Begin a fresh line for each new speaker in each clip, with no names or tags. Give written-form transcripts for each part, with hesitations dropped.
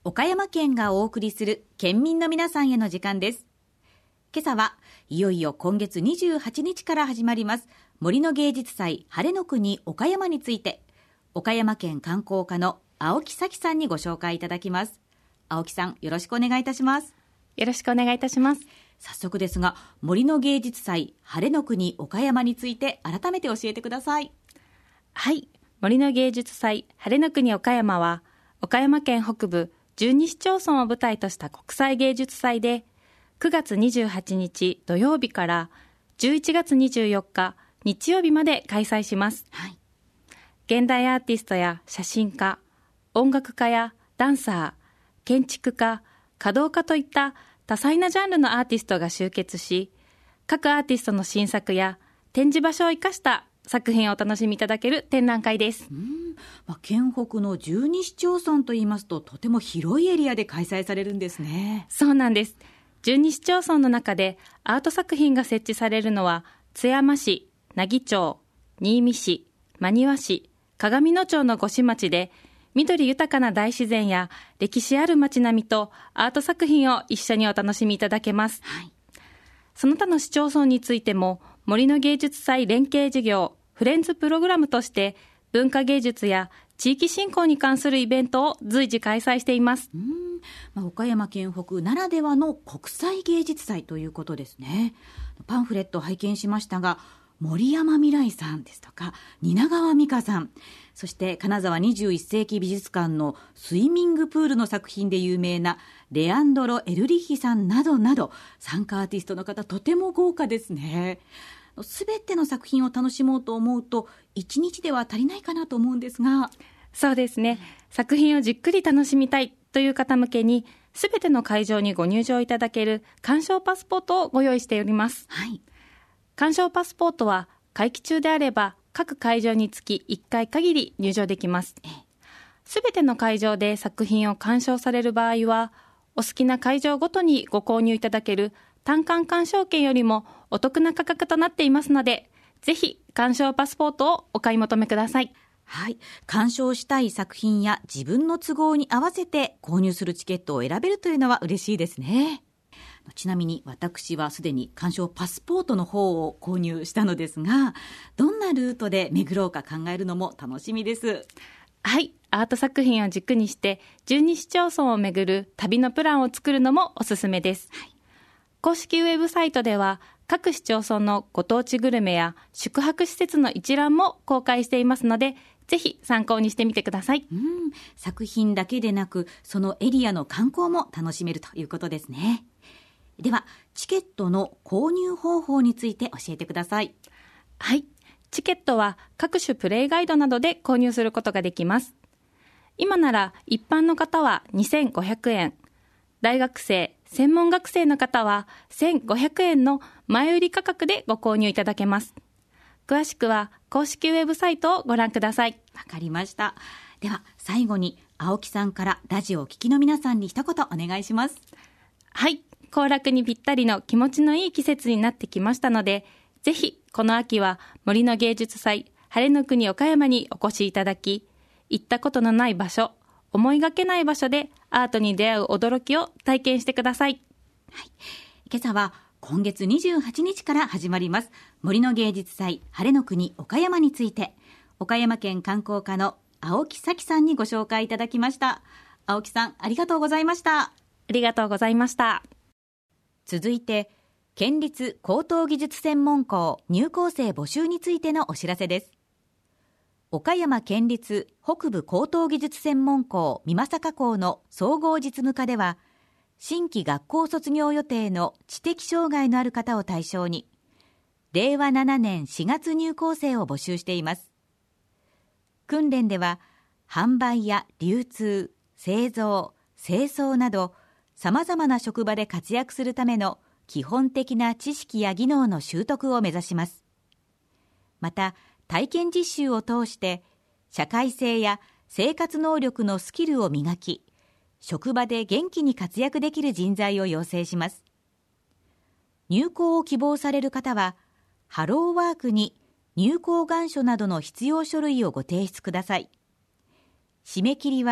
岡山県がお送りする県民の皆さんへの時間です。今朝はいよいよ今月28日から始まります森の芸術祭晴れの国岡山について、岡山県観光課の青木咲さんにご紹介いただきます。青木さん、よろしくお願いいたします。
よろしくお願いいたします。
早速ですが、森の芸術祭晴れの国岡山について改めて教えてください。
はい、森の芸術祭晴れの国岡山は岡山県北部12市町村を舞台とした国際芸術祭で、9月28日土曜日から11月24日日曜日まで開催します。
はい、
現代アーティストや写真家、音楽家やダンサー、建築家、華道家といった多彩なジャンルのアーティストが集結し、各アーティストの新作や展示場所を生かした作品をお楽しみいただける展覧会です。
県北の12市町村といいますと、とても広いエリアで開催されるんですね。
そうなんです。12市町村の中でアート作品が設置されるのは津山市、奈義町、新見市、真庭市、鏡野町の5市町で、緑豊かな大自然や歴史ある街並みとアート作品を一緒にお楽しみいただけます。
はい、
その他の市町村についても森の芸術祭連携事業フレンズプログラムとして文化芸術や地域振興に関するイベントを随時開催しています。
岡山県北ならではの国際芸術祭ということですね。パンフレットを拝見しましたが、森山未來さんですとか蜷川美香さん、そして金沢21世紀美術館のスイミングプールの作品で有名なレアンドロ・エルリッヒさんなどなど、参加アーティストの方とても豪華ですね。すべての作品を楽しもうと思うと1日では足りないかなと思うんですが。
そうですね、作品をじっくり楽しみたいという方向けに、すべての会場にご入場いただける鑑賞パスポートをご用意しております。
はい、
鑑賞パスポートは会期中であれば各会場につき1回限り入場できます。すべての会場で作品を鑑賞される場合は、お好きな会場ごとにご購入いただける単館鑑賞券よりもお得な価格となっていますので、ぜひ鑑賞パスポートをお買い求めください。
はい、鑑賞したい作品や自分の都合に合わせて購入するチケットを選べるというのは嬉しいですね。ちなみに私はすでに鑑賞パスポートの方を購入したのですが、どんなルートで巡ろうか考えるのも楽しみです。
はい、アート作品を軸にして12市町村を巡る旅のプランを作るのもおすすめです。はい、公式ウェブサイトでは各市町村のご当地グルメや宿泊施設の一覧も公開していますので、ぜひ参考にしてみてください。
作品だけでなく、そのエリアの観光も楽しめるということですね。では、チケットの購入方法について教えてください。
はい、チケットは各種プレイガイドなどで購入することができます。今なら一般の方は2500円、大学生、専門学生の方は1500円の前売り価格でご購入いただけます。詳しくは公式ウェブサイトをご覧ください。
わかりました。では最後に青木さんからラジオをお聞きの皆さんに一言お願いします。
はい、行楽にぴったりの気持ちのいい季節になってきましたので、ぜひこの秋は森の芸術祭晴れの国岡山にお越しいただき、行ったことのない場所、思いがけない場所でアートに出会う驚きを体験してください。
はい、今朝は今月28日から始まります森の芸術祭晴れの国岡山について、岡山県観光課の青木咲さんにご紹介いただきました。青木さん、ありがとうございました。
ありがとうございました。
続いて、県立高等技術専門校入校生募集についてのお知らせです。岡山県立北部高等技術専門校美作校の総合実務科では、新規学校卒業予定の知的障害のある方を対象に、令和7年4月入校生を募集しています。訓練では、販売や流通、製造、清掃など、さまざまな職場で活躍するための基本的な知識や技能の習得を目指します。また、体験実習を通して、社会性や生活能力のスキルを磨き、職場で元気に活躍できる人材を養成します。入校を希望される方は、ハローワークに入校願書などの必要書類をご提出ください。締め切りは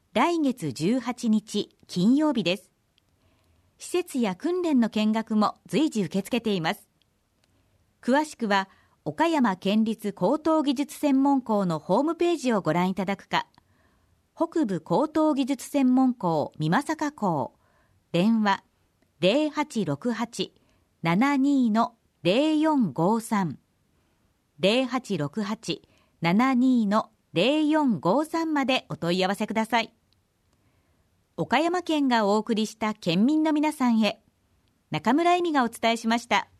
来月18日金曜日です。施設や訓練の見学も随時受け付けています。詳しくは岡山県立高等技術専門校のホームページをご覧いただくか、北部高等技術専門校美作校、電話 0868-72-0453 0868-72-0453までお問い合わせください。岡山県がお送りした県民の皆さんへ、中村恵美がお伝えしました。